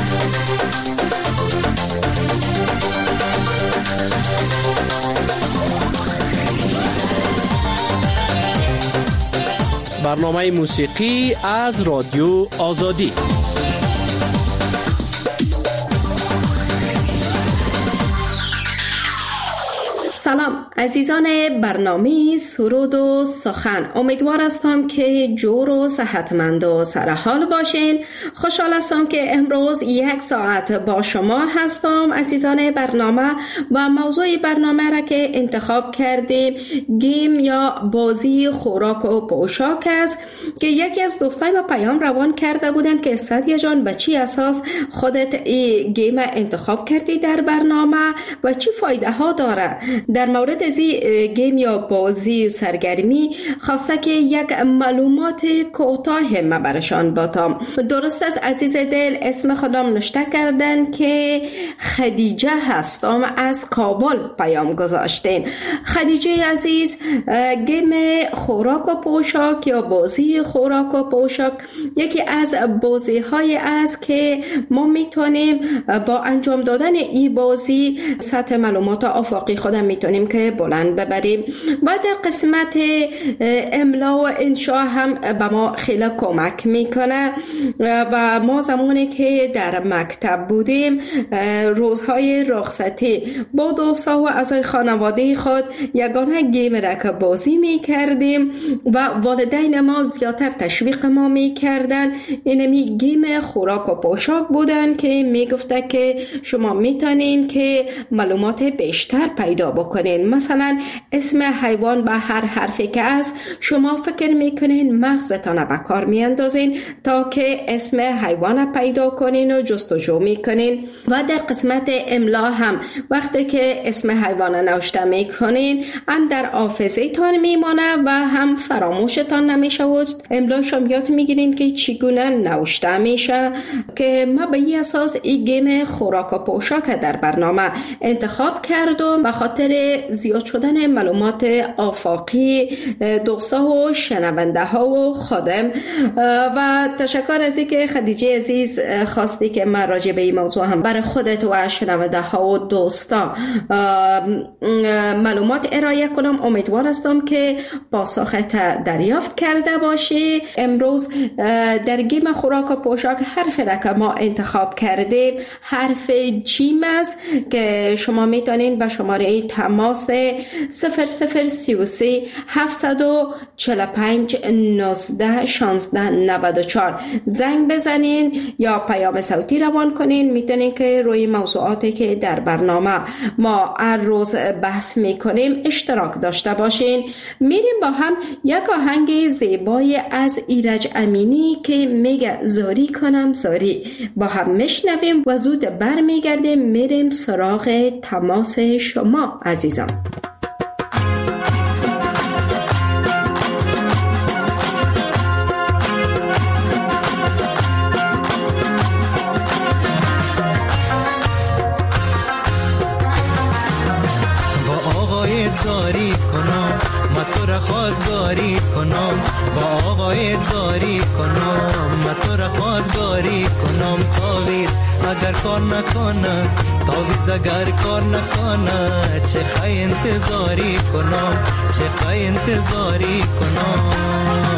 برنامه موسیقی از رادیو آزادی. سلام عزیزان برنامه سرود و سخن، امیدوار هستم که جور و صحتمند و سرحال باشین. خوشحال هستم که امروز 1 ساعت با شما هستم عزیزان برنامه، و موضوع برنامه را که انتخاب کردیم گیم یا بازی خوراک و پوشاک است که یکی از دوستای ما پیام روان کرده بودن که سعدیه جان به چی اساس خودت این گیم انتخاب کردی در برنامه و چی فایده ها داره. در مورد از گیم یا بازی و سرگرمی خواسته که یک معلومات کوتاه ما برشان باتم. درست است عزیز دل، اسم خودم نوشته کردن که خدیجه هستم، از کابل پیام گذاشتین. خدیجه عزیز، گیم خوراک و پوشاک یا بازی خوراک و پوشاک یکی از بازی های است که ما میتونیم با انجام دادن این بازی سطح معلومات آفاقی خودم میتونیم که بلند ببریم و در قسمت املا و انشاء هم به ما خیلی کمک میکنه. و ما زمانی که در مکتب بودیم روزهای رخصتی با دوستا و اعضای خانواده خود یگانه گیم را که بازی میکردیم و والدین ما زیادتر تشویق ما میکردن اینمی گیم خوراک و پوشاک بودن که میگفته که شما میتونین که معلومات بیشتر پیدا بکنین. مثلا اسم حیوان به هر حرفی که است شما فکر میکنین مغزتان به کار میاندازین تا که اسم حیوان پیدا کنین و جستجو میکنین. و در قسمت املا هم وقتی که اسم حیوان نوشته میکنین هم در حافظه تان میمانه و هم فراموشتان نمیشه و املاش هم یاد میگیرین که چگونه نوشته میشه. که ما به این اساس این گیم خوراک و پوشاک در برنامه انتخاب کردم به خاطر زیاد شدن معلومات آفاقی دوستا و شنونده ها و خودم. و تشکر از اینکه خدیجه عزیز خواستی که من راجع به این موضوع هم برای خودت و شنونده ها و دوستا معلومات ارائه کنم. امیدوار هستم که پاسخت دریافت کرده باشی. امروز در گیم خوراک و پوشاک حرف را که ما انتخاب کردیم حرف جیم است که شما میتونین به شماره تماس 0033 745 19 16 94 زنگ بزنین یا پیام صوتی روان کنین. میتونین که روی موضوعاتی که در برنامه ما هر روز بحث میکنیم اشتراک داشته باشین. میریم با هم یک آهنگ زیبای از ایرج امینی که میگه زاری کنم زاری با هم میشنویم و زود بر میگردیم میریم سراغ تماس شما عزیزان. زاری کنم ما تو را خواستگاری کنم، با آقای زاری کنم ما تو را خواستگاری کنم. تاویز اگر کار نکنه، تاویز اگر کار نکنه، چه خواهی انتظاری کنم، چه خواهی انتظاری کنم.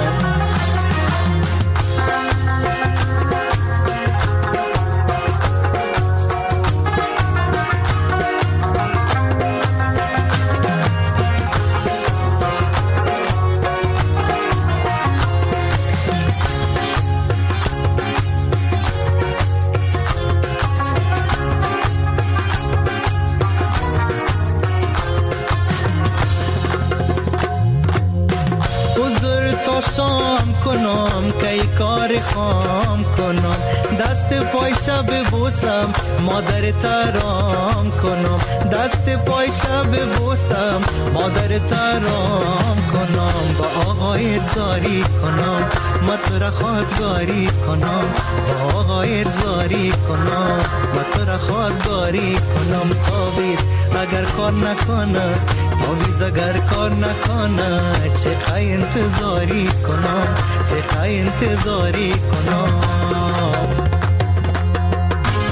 شام کنم که کار خام کنم، دست پای شب بوسم مادر ترام کنم، دست پای شب بوسم مادر ترام کنم. با آقای زاری کنم ما تو را خواستگاری کنم، با آقای زاری کنم ما تو را خواستگاری کنم. تاویز اگر کار نکنه، تاویز اگر کار نکنه، چه خواهی انتظاری کنم، چه خواهی انتظاری کنم.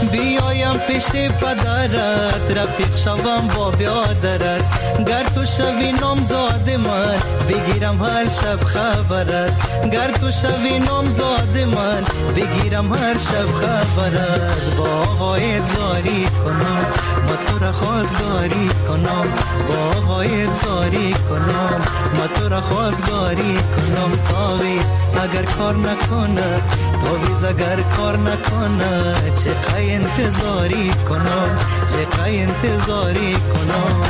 بیایم پیش پدرت، رفیق شوم با بیادرت. گر تو شوی نامزاد من، بگیرم هر شب خبرت. گر تو شوی نامزاد من، بگیرم هر شب خبرت. با آقایت زاری کنم، ما تو را خواستگاری کنم. با آقایت زاری کنم، ما تو را خواستگاری کنم. تاویز اگر کار نکنه، تاویز اگر کار نکنه، چقدر انتظاری کنم، چقدر انتظاری کنم.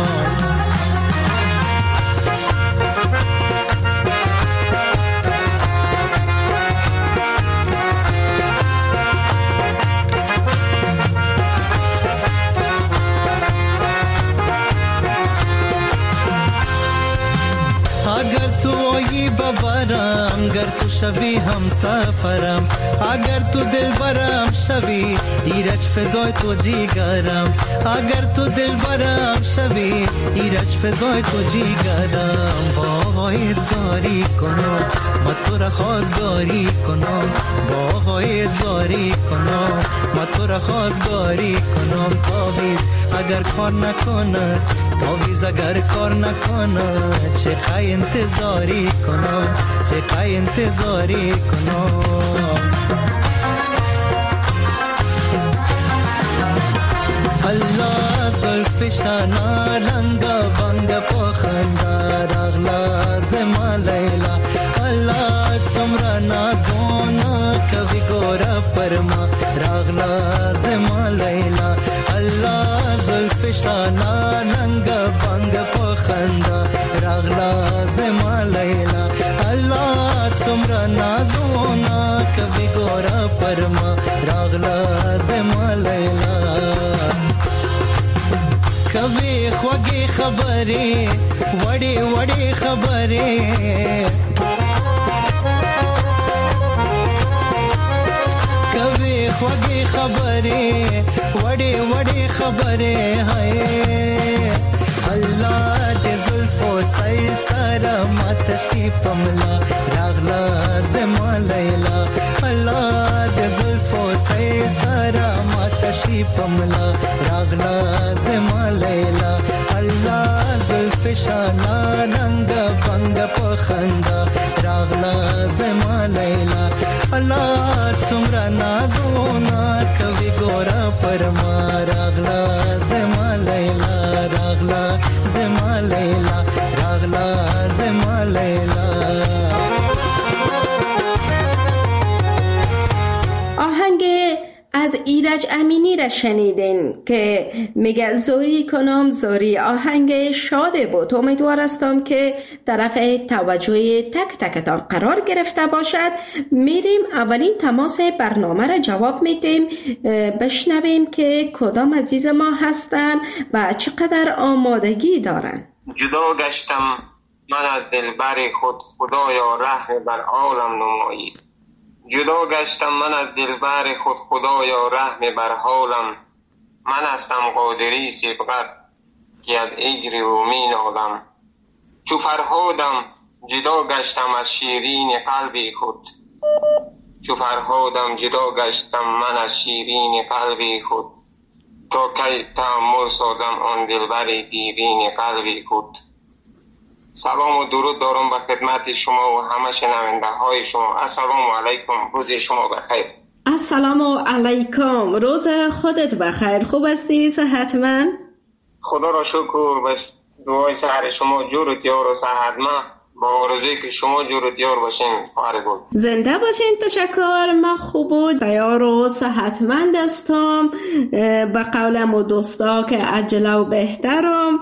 اگر تو آیی ببرم، گر تو شوی هم سفرم. اگر تو دل برم شوی، ایرج فدای تو جیگرم. اگر تو دل برم شوی، ایرج فدای تو جیگرم. با آقایت زاری کنم، ما تو را خواستگاری کنم. با آقایت زاری کنم، ما تو را خواستگاری کنم. تاویز اگر کار نکنه، تاویز اگر کار نکنه، چقدر انتظاری کنم، چقدر انتظاری کنم. الله زلفشانا رنگا بانگا پخندا رغلا زما لیلا. الله تمرا نازونا کبھی گورا پرما رغلا زما لیلا. الله زلفشانا رنگا بانگا پخندا رغلا زما لیلا. الله تمرا نازونا کبھی گورا پرما رغلا زما لیلا. کبھی خوږی خبرې وړې وړې خبرې، کبھی خوږی خبرې وړې وړې خبرې. هاي الله دې زلفو سای سره ماته شي پملا راغلا زما لیلا. الله دې زلفو سای سره ماته شي پملا راغلا زما لیلا. الله زلفشانا رنگ بنگ پخندا راغلا زما لیلا. الله څومره نازونه کوي ګورا پرما راغلا زما لیلا. راغلا زما لیلا، راغلا زما لیلا. آهنگ از ایرج امینی را شنیدین که میگه زوری کنم زوری. آهنگ شاده بود. امیدوار هستم که طرف توجه تک تکتان قرار گرفته باشد. میریم اولین تماس برنامه را جواب میدیم، بشنویم که کدام عزیز ما هستن و چقدر آمادگی دارن. جدا گشتم من از دلبر خود، خدایا رحم بر عالم نمایی. جدا گشتم من از دلبر خود، خدایا رحم بر حالم. من هستم قادری سبقت که از اجر و می نالم. چو فرهادم جدا گشتم از شیرین قلبی خود. چو فرهادم جدا گشتم من از شیرین قلبی خود. تا کی تحمل سازم آن دلبر دیرین قلبی خود. سلام و درود دارم به خدمت شما و همه شنونده های شما. السلام علیکم، روز شما بخیر. السلام علیکم، روز خودت بخیر. خوب هستی؟ صحتمند؟ خدا را شکر. به دعای سحر شما جور و تیار و صحتمند، با آرزویی که شما جور و تیار باشین. خواهر گل زنده باشین. تشکر. من خوب و تیار و صحتمند هستم به قولم و دوستا که عجله و بهترم.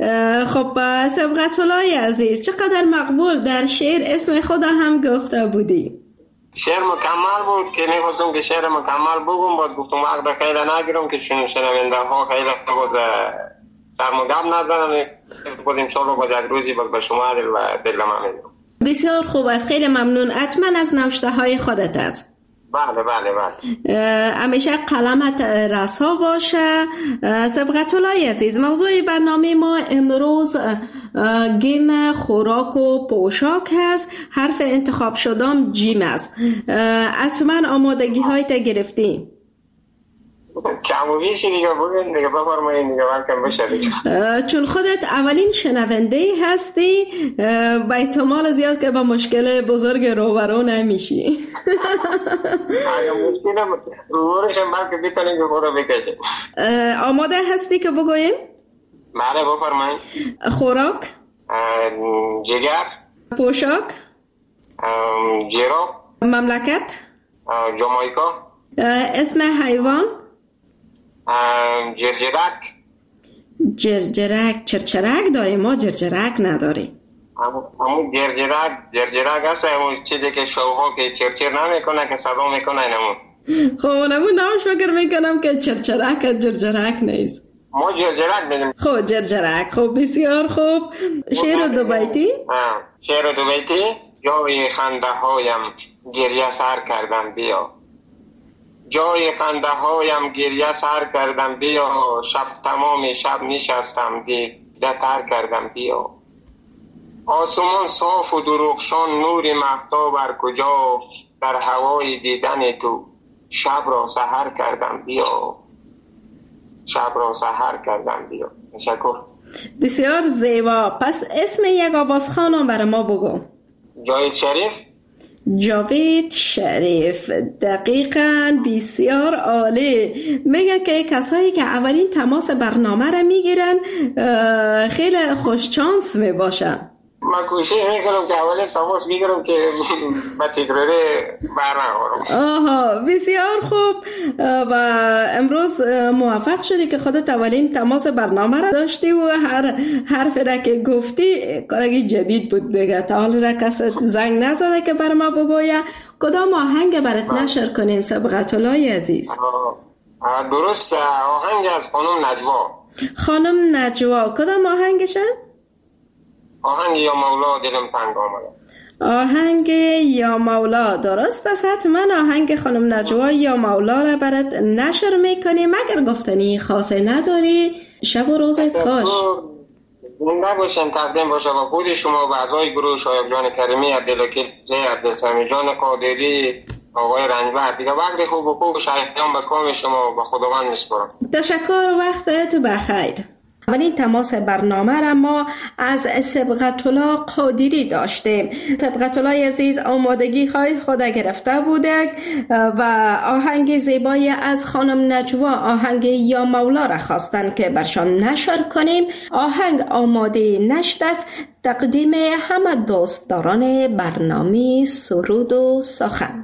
خب سبقت الله عزیز، چقدر مقبول در شعر اسم خدا هم گفته بودی. شعر مکمل بود که میخواستم که شعر مکمل بگم، باز گفتم وقت خیلی نگیرم که شنونده ها خیلی باز سرمگم نزنم. باز انشاءالله باز یک روزی باز به شما دل من میدم. بسیار خوب است، خیلی ممنون. حتما از نوشته های خودت است. بله بله بله. همیشه قلمت رسا باشه. سبقت الله عزیز، موضوع برنامه ما امروز گیم خوراک و پوشاک هست. حرف انتخاب شدم جیم است. حتما آمادگی هایت گرفتی؟ کم و بیشی دیگه بگین دیگه، بفرمایید دیگه وقتم بشه. چون خودت اولین شنونده هستی، با احتمال زیاد که با مشکل بزرگ روبرو نمیشی. اگه مشکل روبروشم بلکه بیتونیم که خدا بکشه. آماده هستی که بگویم؟ بله بفرمایید. خوراک؟ جگر. پوشاک؟ جراب. مملکت؟ جامائیکا. اسم حیوان؟ جرجرک. جرجرک. چرچرک داریم، ما جرجرک نداریم. همون جرجرک هست، همون چیزی که شوها که چرچر نمیکنه که صدا میکنه نمون. خب نمون نامش فکر میکنم که چرچرک جرجرک نیست. ما جرجرک میدیم. خب جرجرک. خب بسیار خوب. شعر دو بیتی؟ شعر دو بیتی. جای خنده هایم گریه سر کردم بیا، جای خنده هایم گریه سر کردم بیا، شب تمام شب نشستم دیده تر کردم بیا. آسمان صاف و درخشان نور مهتاب بر کجا، در هوای دیدن تو شب را سحر کردم بیا، شب را سحر کردم بیا. تشکر. بسیار زیبا. پس اسم یک آواز خانم برای ما بگو. جاوید شریف. جاوید شریف. دقیقاً. بسیار عالی. میگن که کسایی که اولین تماس برنامه را میگیرن خیلی خوششانس میباشن. من کوشش میکنم که اولین تماس میگیرم که با تکراری برنامه. آها بسیار خوب. و امروز موفق شدی که خودت اولین تماس برنامه را داشتی و هر حرف را که گفتی کاری جدید بود دیگه. تا حال را کسی زنگ نزده که بر ما بگویه کدام آهنگ برات نشر کنیم سبقت الله عزیز؟ درست، آهنگ از خانم نجوا. خانم نجوا. کدام آهنگشه؟ آهنگ یا مولا دلم تنگ آمده. آهنگ یا مولا. درست است. حتما آهنگ خانم نجوا یا مولا را برات نشر میکنیم. اگر گفتنی خاصی نداری شب و روزت خوش. زنده باشین، تقدیم باشه با خود شما و اعضای گروه شایب جان کریمی، عبدالوکیل عبدالسمی جان قادری، آقای رنجبر دیگه. وقت خوب و خوب شایدان به کام شما و خداوند میسپارم. تشکر. وقتت بخیر. اولین تماس برنامه را ما از سبقت الله قادری داشتیم. سبقت الله عزیز آمادگی های خود گرفته بوده و آهنگ زیبایی از خانم نجوا، آهنگ یا مولا را خواستن که برشان نشر کنیم. آهنگ آماده نشد است. تقدیم همه دوستداران برنامه سرود و سخن.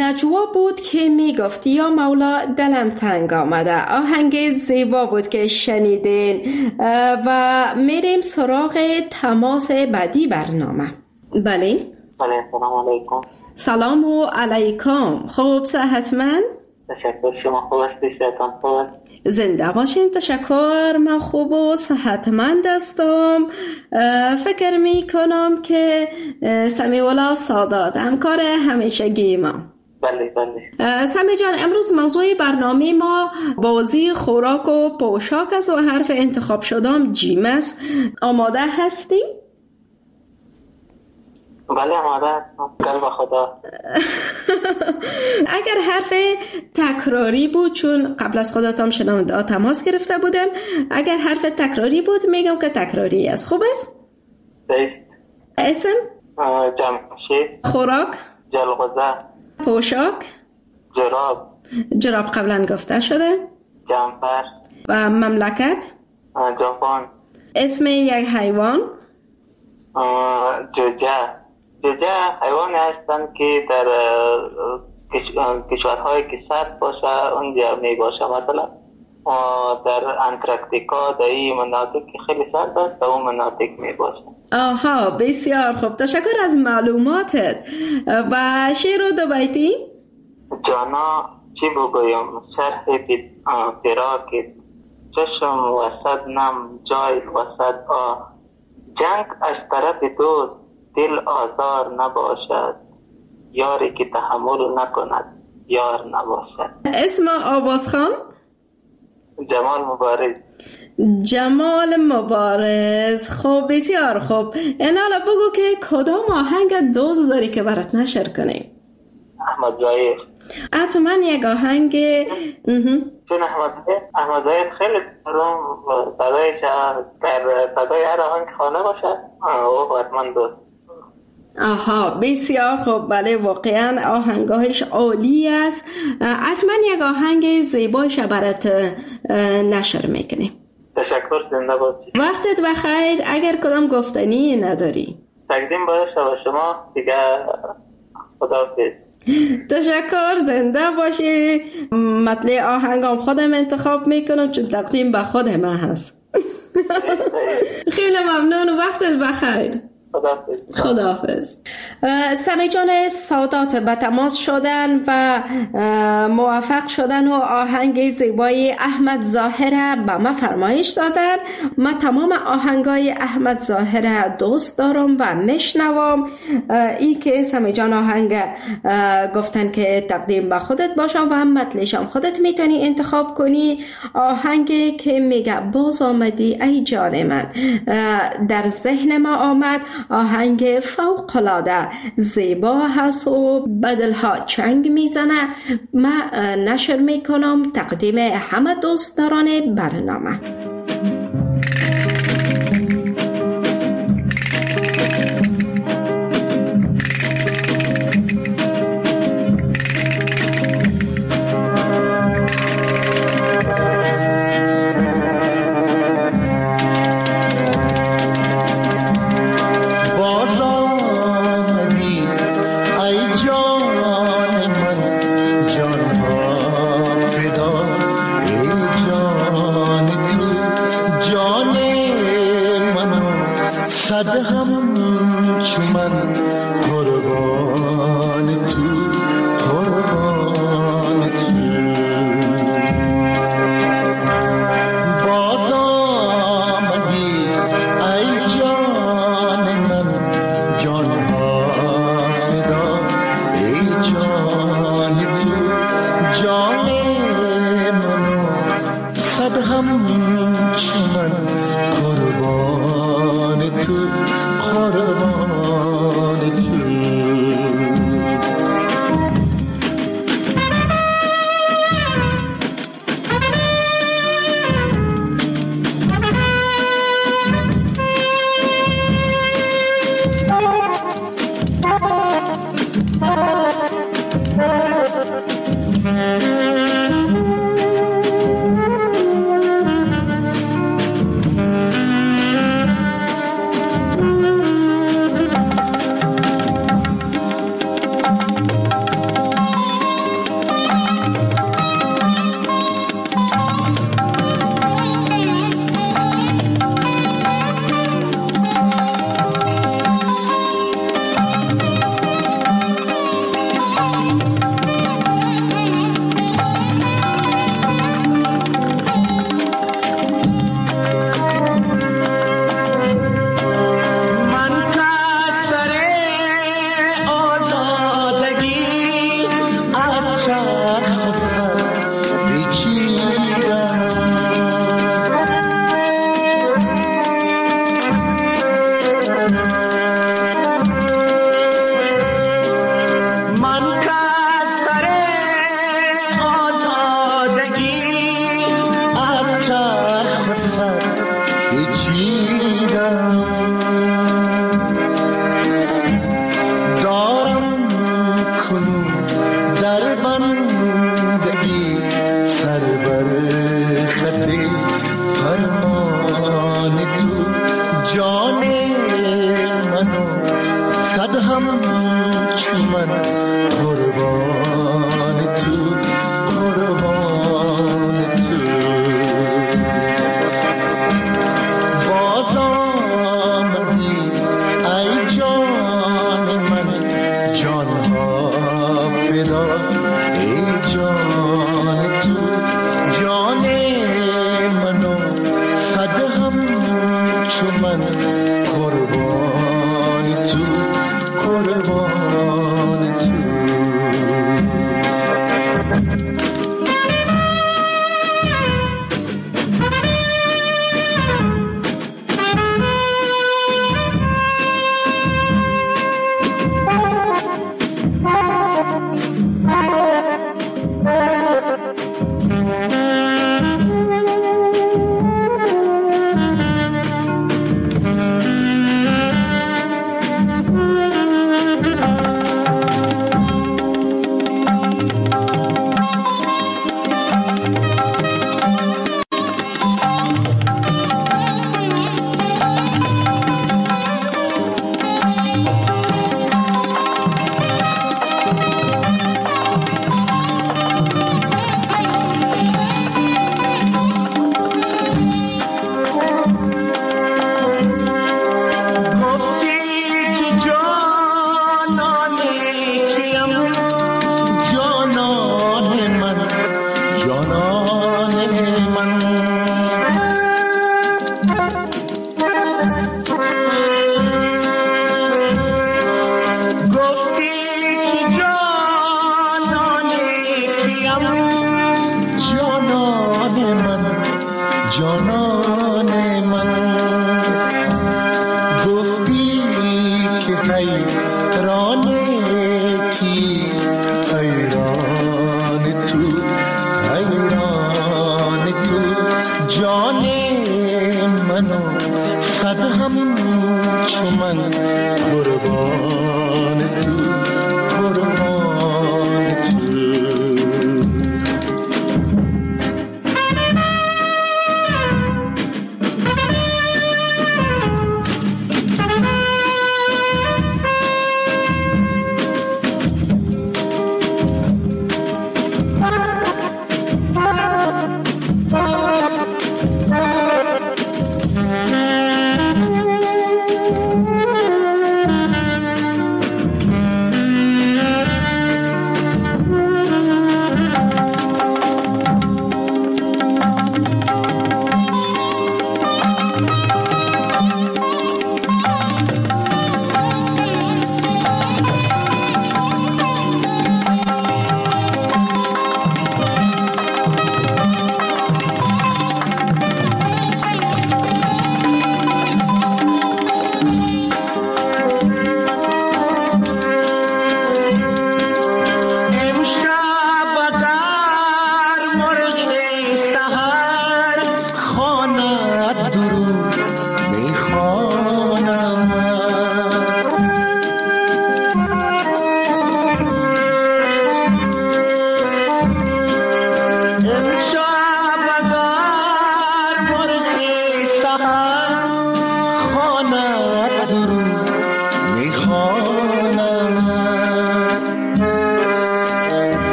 نجوا بود که میگفت یا مولا دلم تنگ آمده. آهنگ زیبا بود که شنیدین و میریم سراغ تماس بعدی برنامه. بله سلام علیکم. سلام و علیکم. خوب صحتمند؟ تشکر. شما خوب هستی؟ صحتان خوب است؟ زنده باشین. تشکر. من خوب و صحتمند هستم. فکر می کنم که سمیع الله سادات همکار همیشگی ما. بله. سمیع جان، امروز موضوع برنامه ما بازی خوراک و پوشاک است و حرف انتخاب شدم جیم است. آماده هستی؟ بله آماده هستم. قلب خدا. اگر حرف تکراری بود، چون قبل از خودتم شنونده تماس گرفته بودم، اگر حرف تکراری بود میگم که تکراری است. خوب است؟ زیست. اسم؟ جمشید. خوراک؟ جلغوزه. پوشاک؟ جراب قبلا گفته شده. جمپر. و مملکت؟ ژاپن. اسم یک حیوان؟ جوجه حیوانی هستند که در کشورهایی که سرد باشه اونجا می باشه. مثلا در انتارکتیکا در این مناطق خیلی سرد است، در اون مناطق می باشه. آها، بسیار خوب. تشکر از معلوماتت. و شعر و دو بیتی؟ جانا چی بگویم، شرح پیراکت، چشم وسط نم جای وسط جنگ از طرف دوست دل آزار نباشد، یاری که تحمل نکند یار نباشد. اسم آواز خان؟ جمال مبارز. خب بسیار خوب. حالا بگو که کدام آهنگ دوست داری که برات نشر کنی؟ احمد ظاهر. من یک آهنگ چون احمد ظاهر خیلی صدایش در صدای هر آهنگ خانه باشد او حتما دوست. آها، بسیار خوب. بله واقعا آهنگاهش عالی است. حتما یک آهنگ زیبایش برات نشر میکنیم. تشکر. زنده باشی. وقتت بخیر. اگر کدام گفتنی نداری تقدیم باشه و شما دیگه خداحافظ. تشکر. زنده باشی. مطلع آهنگام خودم انتخاب میکنم چون تقدیم به خود من هست. خیلی ممنون و وقتت بخیر. خداحافظ. سمیع جان سادات به تماس شدن و موفق شدن و آهنگ زیبای احمد ظاهر به ما فرمایش دادن. من تمام آهنگای احمد ظاهر دوست دارم و میشنوم. ای که سمیع جان آهنگ گفتن که تقدیم به خودت باشم و مطلعشم خودت میتونی انتخاب کنی. آهنگی که میگه باز آمدی ای جان من در ذهن ما آمد. آهنگ فوق‌العاده زیبا هست و بدلها چنگ میزنه. من نشر میکنم تقدیم همه دوستداران برنامه. جان ها فدا ای جان تو چرخ و سر پیچیدم.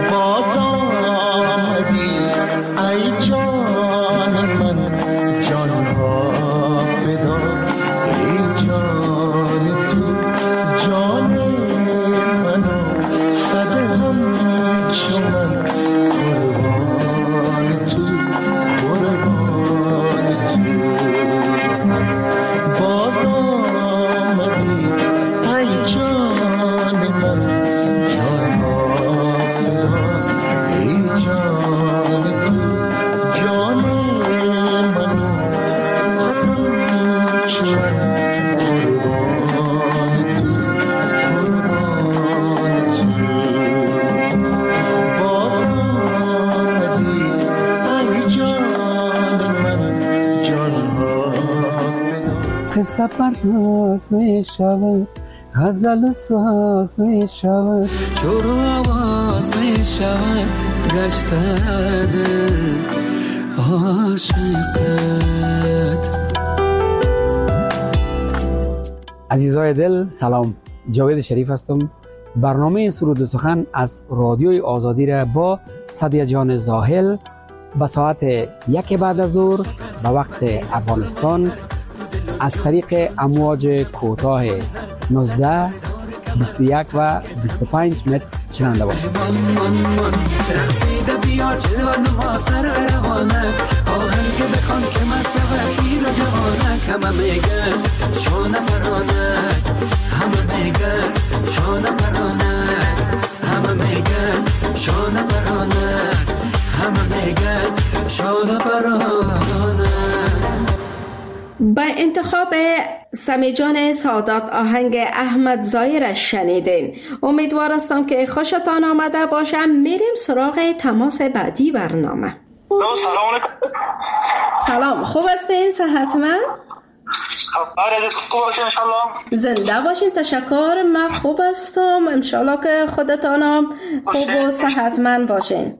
جان جانها قصه پرداز می شود غزل ساز می شود شروع آواز می شود گشته دل عاشقت. عزیزای دل سلام، جاوید شریف هستم. برنامه سرود و سخن از رادیوی آزادی را با صدیه جان زاهل به ساعت 1 بعد از ظهر به وقت افغانستان از طریق امواج کوتاه 19 21 و 25 متر شنونده باشید. رقصیده بیا جلوه نما سر روانک آهنگ بخوان که مصبه گیر و جوانک همه میگن شانه پرانک همه میگن شانه پرانک همه میگن شانه پرانک همه میگن شانه پرانک. با انتخاب سمیجان سادات آهنگ احمد زایر شنیدین. امیدوار هستم که خوشتان آمده باشه. میریم سراغ تماس بعدی برنامه. سلام علیکم. سلام، خوب هستین؟ صحتمند؟ آره خوب باشین انشالله. زنده باشین. تشکر، من خوب هستم. انشالله که خودتانم خوب و صحتمند باشین.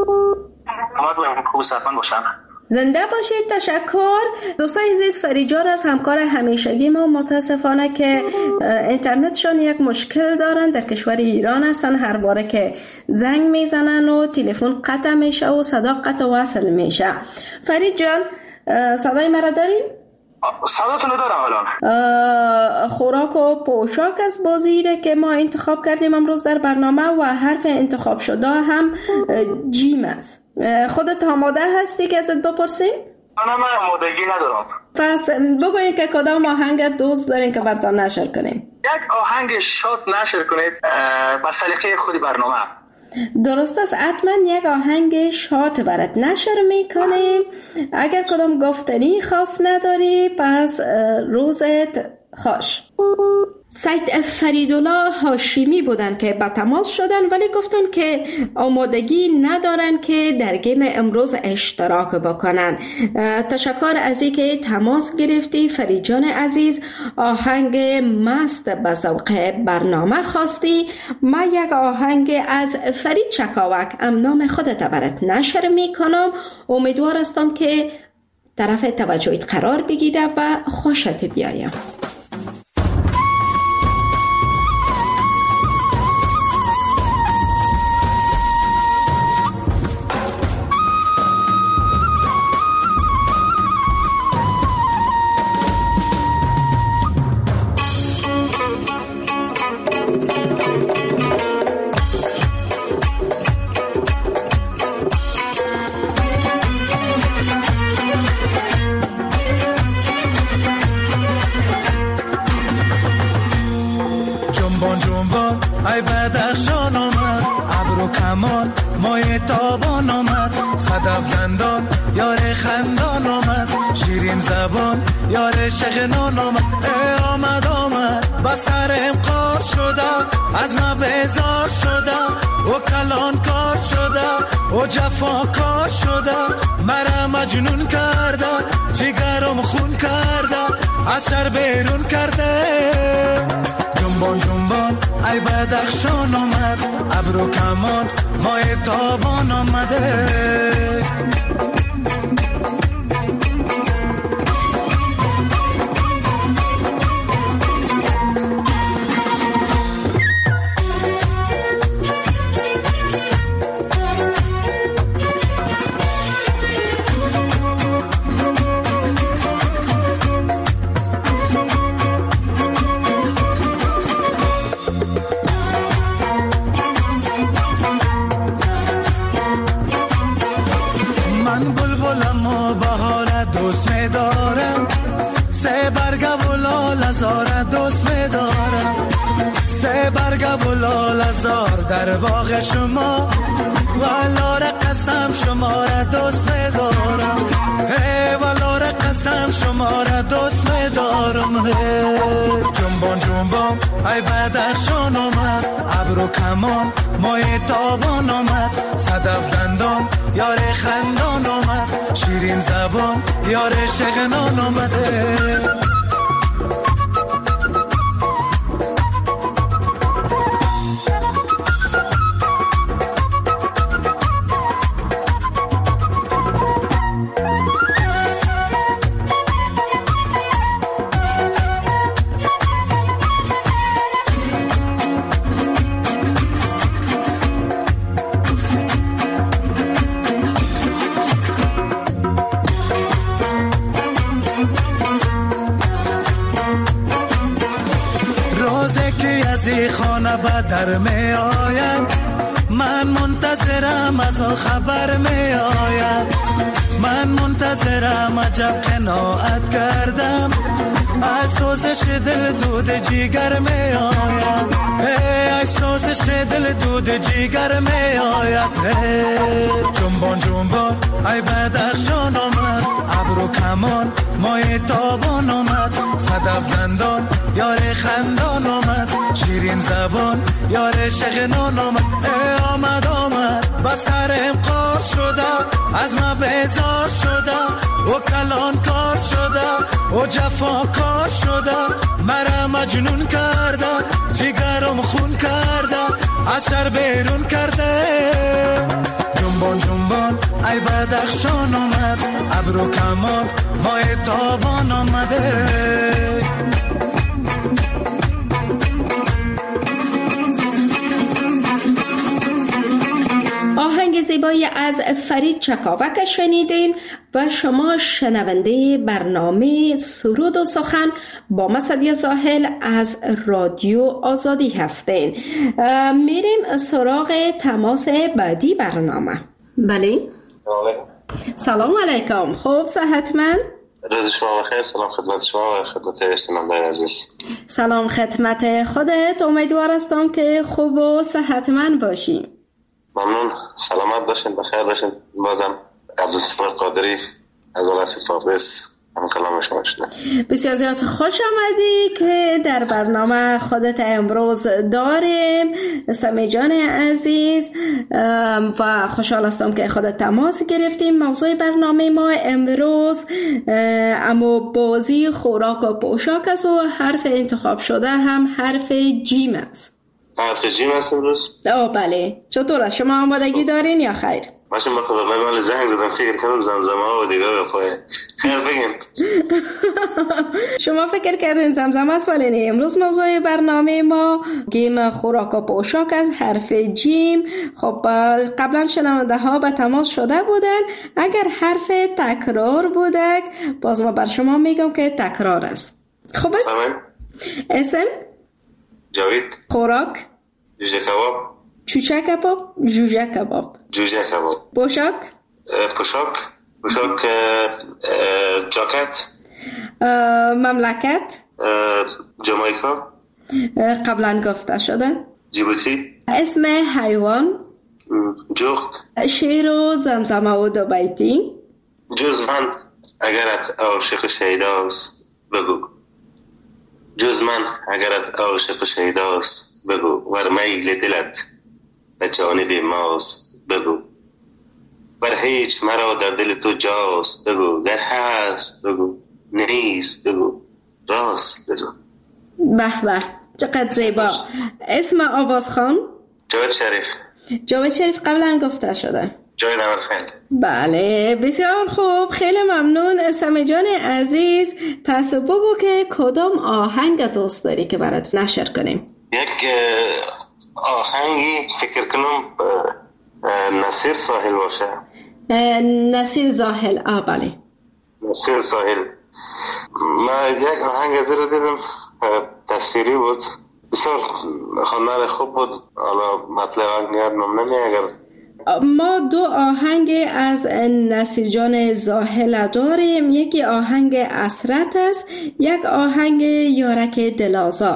خوب و صحتمند باشم. زنده باشید. تشکر. دوستای عزیز، فریجان از همکار همیشگی ما متاسفانه که اینترنتشون یک مشکل دارن، در کشور ایران هستن. هر باره که زنگ میزنن و تلفن قطع میشه و صدا قطع وصل میشه. فرید جان، صدای مرا دارین؟ صداتون رو دارم الان. خوراک و پوشاک از بازیره که ما انتخاب کردیم امروز در برنامه و حرف انتخاب شده هم جیم است. خودت آماده هستی که ازت بپرسیم؟ من آمادگی ندارم. پس بگوین که کدام آهنگ دوست دارین که براتون نشر کنیم. یک آهنگ شاد نشر کنید با سلیقه خود برنامه. درست است، حتما یک آهنگ شاد برات نشر میکنیم. اگر کدام گفتنی خاص نداری پس روزت خوش. سید فریدالله هاشمی بودن که با تماس شدن ولی گفتن که آمادگی ندارن که در گیم امروز اشتراک بکنن. تشکر از اینکه تماس گرفتی فرید جان عزیز. آهنگ مست به ذوق برنامه خواستی. من یک آهنگ از فرید چکاوک نام خودت برات نشر میکنم. امیدوار هستم که طرف توجهت قرار بگیره و خوشت بیایم. ای بدخشان آمد ابرو کمان مای تابان آمد صدف دندان یار خندان آمد شیرین زبان یار شغنان آمد آمد با سرم قار شده از ما بیزار شده و کلان کار شده و جفا کار شده مرا مجنون کرده جگرم خون کرده از سر بیرون کرده جنبان جنبان ای بدخشان آمد ابرو کمان مای تابان آمده در باغ شما والار قسم شما را دوست می‌دارم والار قسم شما را دوست می‌دارم ندارم. جنبان جنبان ای بدخشان آمد، ابر و کمان مای تابان آمد، صدف دندان یار خندان آمد، شیرین زبان یار شغنان آمده. در می آید من منتظرم، از آن خبر می آید من منتظرم، عجب قناعت کردم، از سوزش دل دود جیگر می آید، از سوزش دل دود جیگر می آید. جنبان جنبان ای بدخشان آمد، ابر و کمان مای تابان آمد، صدف دندان یار خندان آمد، شیرین زبان یار شغنان آمد. آمد آمد با سرم قار شده، از ما بیزار شده، و کلان کار شده، و جفا کار شده، مرا مجنون کرده، جگرم خون کرده، از سر بیرون کرده. جنبان جنبان ای بدخشان آمد، ابر و کمان مای تابان آمده. آهنگ زیبایی از فرید چکاوک شنیدین و شما شنونده برنامه سرود و سخن با من سدیه زاهل از رادیو آزادی هستین. میریم سراغ تماس بعدی برنامه. بله. سلام علیکم. خوب صحتمند؟ روز شما بخیر. سلام خدمت شما و خدمت شنوندگان عزیز. سلام خدمت خودت. امیدوار هستم که خوب و صحتمند باشی. ممنون. سلامت باشین، بخیر باشین. بازم عبدالصبر قادری از ولایت فاقس هم کلام شما شده. بسیار زیاد خوش آمدی که در برنامه خودت امروز داریم سمی جان عزیز و خوشحال هستم که خودت تماس گرفتیم. موضوع برنامه ما امروز اما بازی خوراک و پوشاک است و حرف انتخاب شده هم حرف جیم است. حرف جیم است امروز؟ بله. چطور است؟ شما آمادگی دارین یا خیر؟ باشه ما خدا من زنگ زدم فکر کنم زمزمه ها و دیگه بخواه. خیر بگیم. شما فکر کردین زمزمه است ولی نه. امروز موضوع برنامه ما گیم خوراک و پوشاک از حرف جیم. خب قبلا شنونده ها به تماس شده بودن. اگر حرف تکرار بوده باز ما بر شما میگم که تکرار است. خب است؟ اسم؟ جاوید. خوراک؟ جوجه کباب. چوچه کباب؟ جوجه کباب. جوجه کباب. پوشاک؟ پوشاک جاکت. مملکت؟ جامائیکا. قبلا گفته شده. جیبوتی. اسم حیوان؟ جغد. شعر و زمزمه و دو بیتی. جز من اگرت عاشق شیداست بگو، جز من اگرت عاشق شیداست بگو، ور میل دلت به جانب ماست بگو، ور هیچ مرا در دل تو جاست بگو، گر هست بگو، نیست بگو، راست بگو. به به چقدر زیبا. اسم آوازخوان؟ جاوید شریف. جاوید شریف قبلا گفته شده. جاوید امیرخیل. بله بسیار خوب. خیلی ممنون سمی جان عزیز. پس بگو که کدام آهنگ دوست داری که برات نشر کنیم؟ یک آهنگی فکر کنم نصیر ساحل باشه. نصیر ساحل. بله نصیر ساحل. من یک آهنگ از رو دیدم تصویری بود، بسیار خواندن خوب بود. حالا مطلب آهنگ یادم نمیاد. ما دو آهنگ از نصیر جان ساحل داریم. یکی آهنگ اسرت است، یک آهنگ یارک دلازار.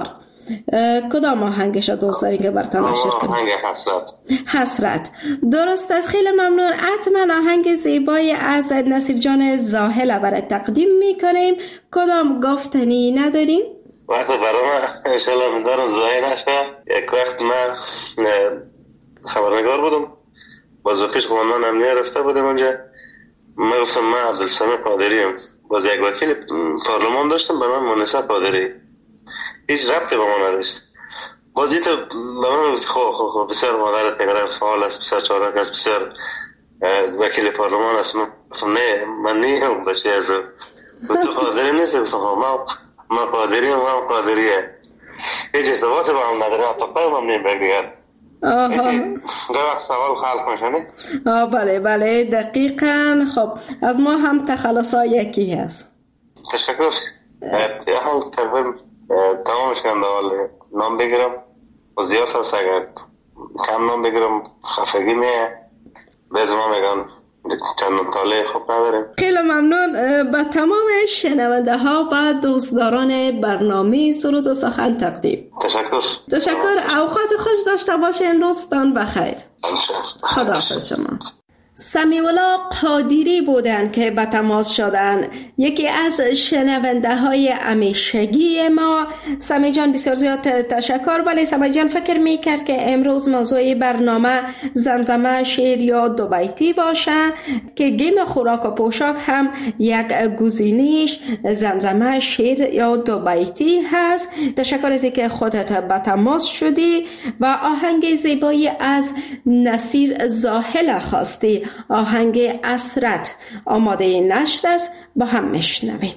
کدام آهنگش دوست داری که براتون نشر کنم؟ آهنگ حسرت. درست است، خیلی ممنون. حتما آهنگ زیبایی از نصیر جان زاهل برای تقدیم میکنیم. کدام گفتنی نداریم؟ وقت برای من انشالله میدارم زایی نشه. یک وقت من خبرنگار بودم، باز پیش قوانان امنیه رفته بودم اونجا. من گفتم من عبدالسمی قادریم، باز یک وکیل پارلمان داشتم به من مونسه قادری، هیچ ربطی به من نداشت. بازی تو به من گفت خب بسیار مادرت نگران فعال است، بسیار چارک است، بسیار وکیل پارلمان است. من گفتم نه من نیم بچه از تو قادری نیست. گفتم من قادریم، من قادریه، هیچ ارتباطی با هم نداره، حتی پایم هم نیم بگیرد. وقت سوال خلق میشه نه؟ بله دقیقاً. خب از ما هم تخلصا یکی هست. تشکر. هم تقریبا تمامش کنم دوال نام بگیرم و زیاد هست، اگر کم نام بگیرم خفگی میه بیز ما میگن چند طاله خوب نداریم. خیلی ممنون. با تمام شنونده ها و دوستداران برنامه سرود و سخن تقدیم. تشکر. اوقات خوش داشته باشین. روزتان بخیر. خداحافظ شما. سمیعالله قادری بودن که به تماس شدن، یکی از شنونده های همیشگی ما. سمی جان بسیار زیاد تشکر. ولی سمی جان فکر می کرد که امروز موضوع برنامه زمزمه، شعر یا دو بیتی باشه که گیم خوراک و پوشاک هم یک گزینش زمزمه، شعر یا دو بیتی هست. تشکر از اینکه خودت به تماس شدی و آهنگ زیبایی از نصیر زاهل خواستی، آهنگ حسرت آماده نشر است، با هم میشنویم.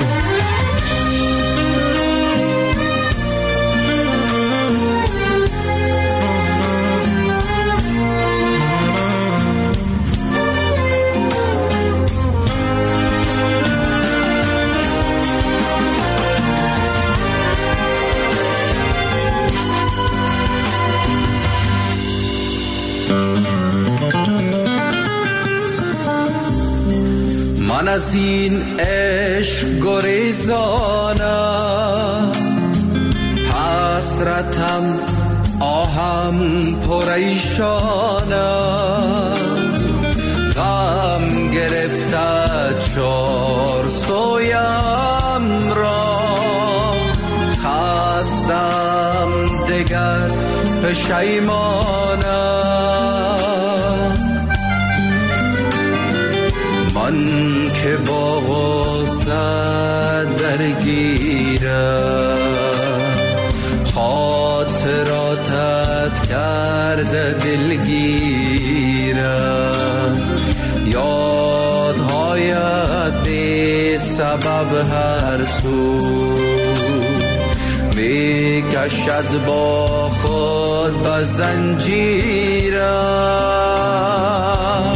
من از این عشق گریزانم، حسرتم آهم پریشانم، غم گرفته چار سویم را، خستم دگر پشیمانم. من که با غصه درگیرم، خاطراتت کرده دلگیرم، یادهایت بی سبب هر سو می کشد با خود به زنجیرم.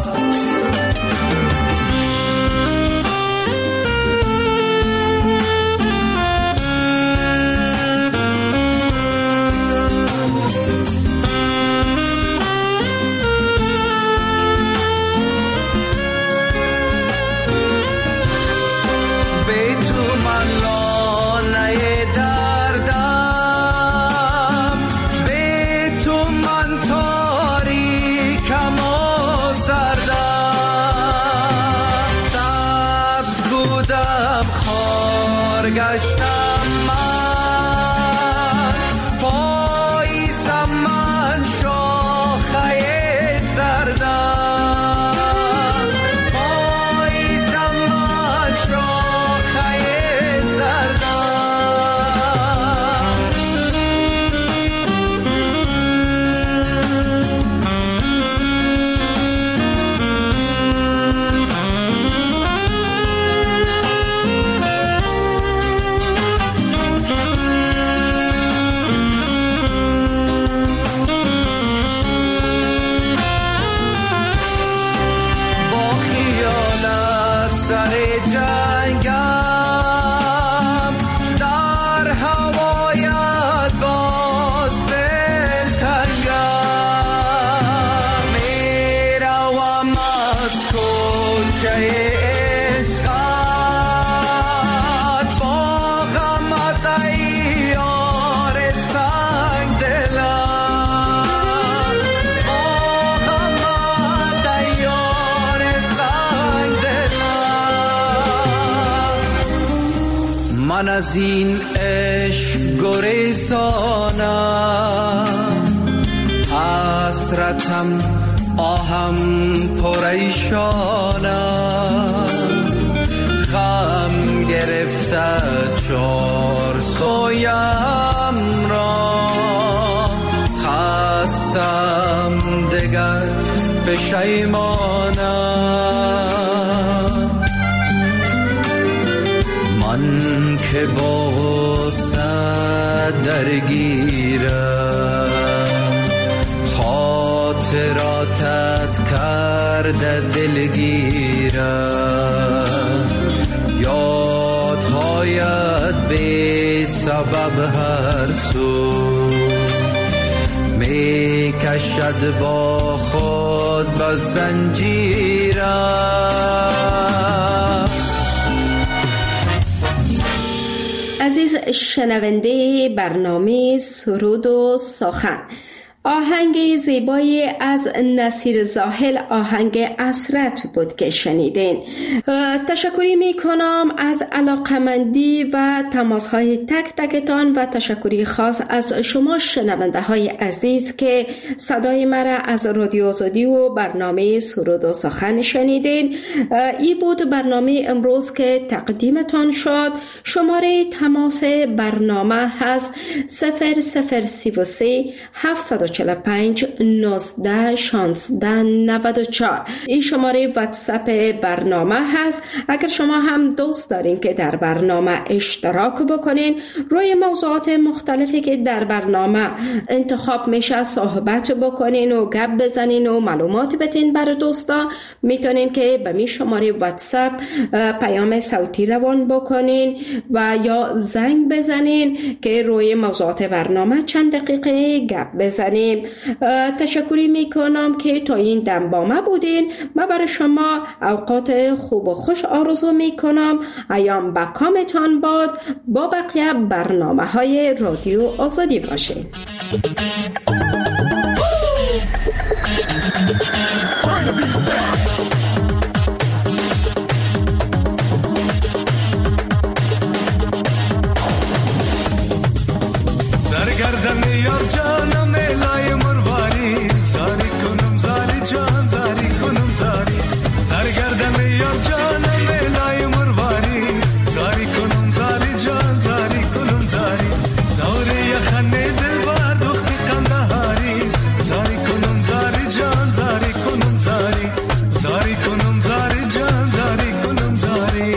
گشتم من، پاییزم من شاخه زردم، پاییزم من شاخه زردم. من از این عشق گریزانم، حسرتم آهم پریشانم، غم گرفته چار سویم را، خستم دگر پشیمانم. من که با درگیرم، خاطراتت کرده دلگیرم، یادهایت بی سبب هر سو می کشد با خود به زنجیرم. عزیز شنونده برنامه سرود و سخن، آهنگ زیبایی از نصیر زاهل، آهنگ اسرت بود که شنیدین. تشکری می کنم از علاقمندی و تماس های تک تکتان و تشکری خاص از شما شنونده های عزیز که صدای مرا از رادیو آزادی و برنامه سرود و سخن شنیدین. ای بود برنامه امروز که تقدیمتان شد. شماره تماس برنامه هست 0033 745 19 16 94. این شماره واتساپ برنامه هست. اگر شما هم دوست دارین که در برنامه اشتراک بکنین، روی موضوعات مختلفی که در برنامه انتخاب میشه صحبت بکنین و گپ بزنین و معلومات بدین برای دوستا، میتونین که به می شماره واتساپ پیام صوتی روان بکنین و یا زنگ بزنین که روی موضوعات برنامه چند دقیقه گپ بزنیم. تشکری میکنم که تا این دم با ما بودین. من برای شما اوقات خوب و خوش آرزو میکنم. ایام بکامتان باد. با بقیه برنامه های رادیو آزادی باشین. در گردن یار جانم لای مرواری، زاری کنم زاری جان زاری کنم زاری. در گردن یار جانم لای مرواری، زاری کنم زاری جان زاری کنم زاری. دوره یخن دل بر دخت قندهاری، زاری کنم زاری جان زاری کنم زاری. زاری کنم زاری جان زاری کنم زاری.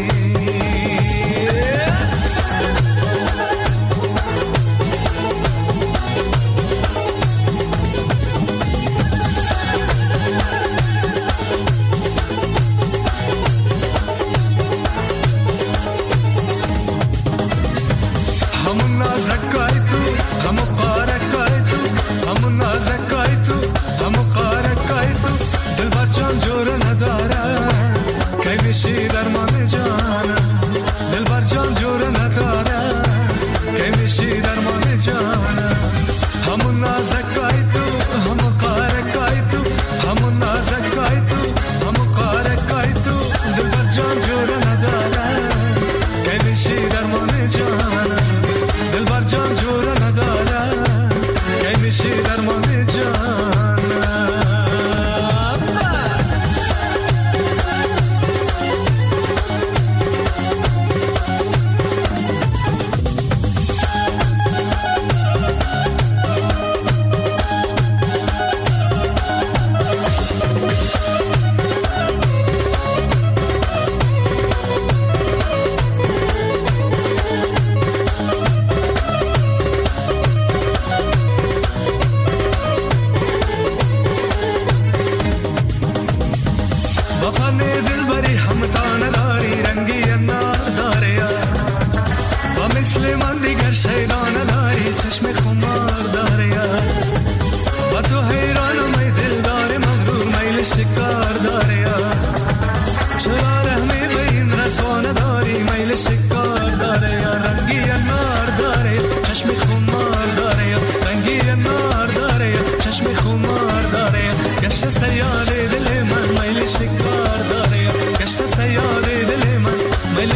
میشی درمان جانم، دل بر جان جور نداره که میشی درمان جانم. همون نازکای تو همون قارکای تو، همون نازکای تو همون قارکای تو، دل بر جان جور نداره که میشی درمان جانم. دل بر جان جور نداره که میشی درمان جانم.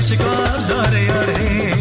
شکار داره یاره.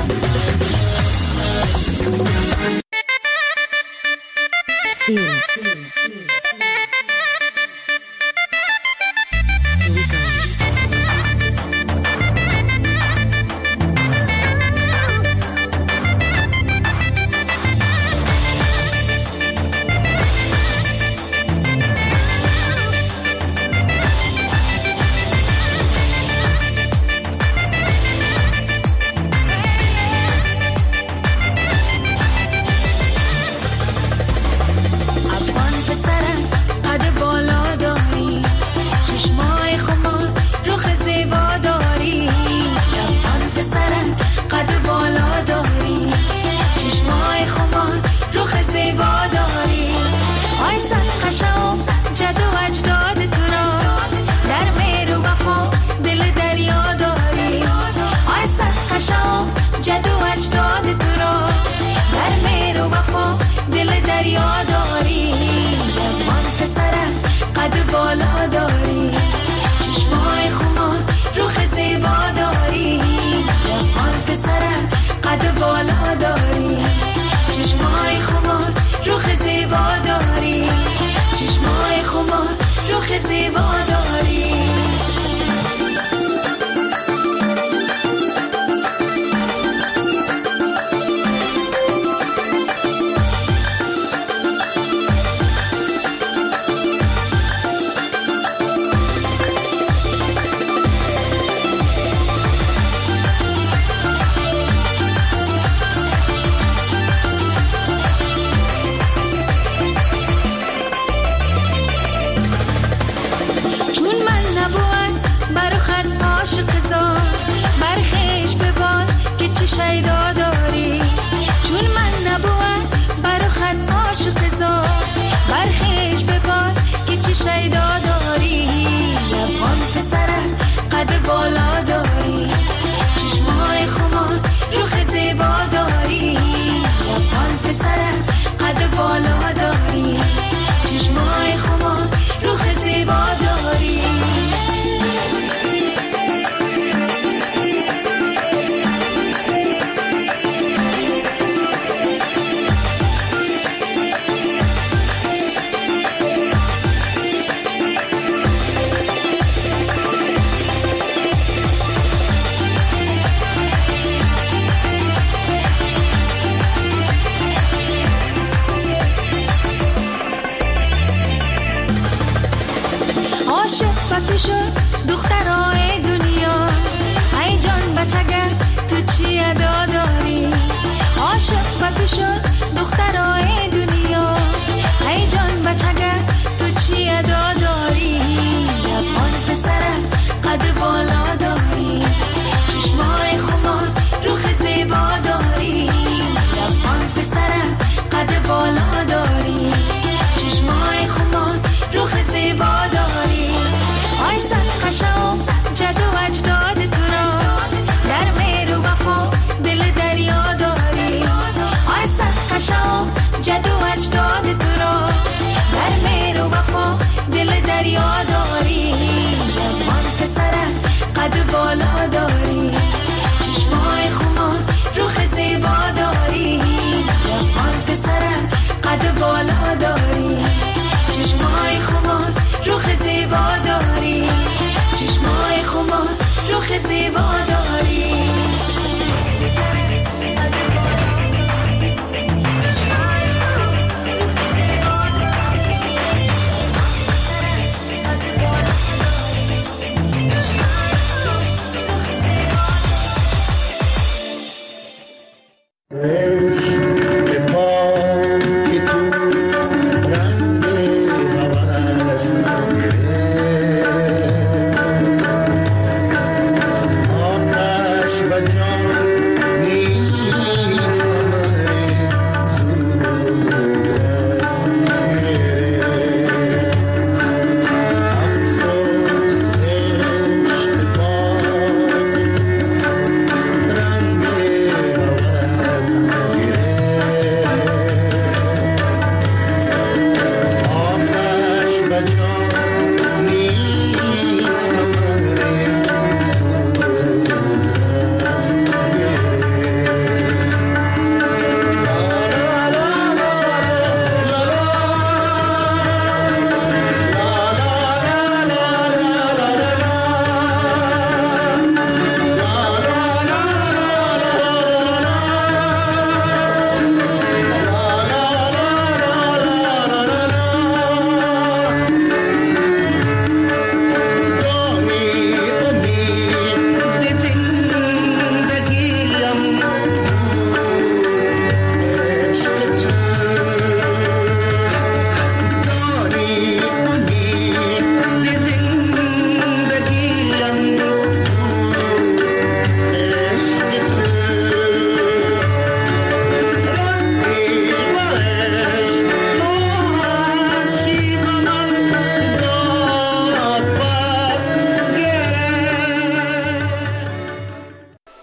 Feel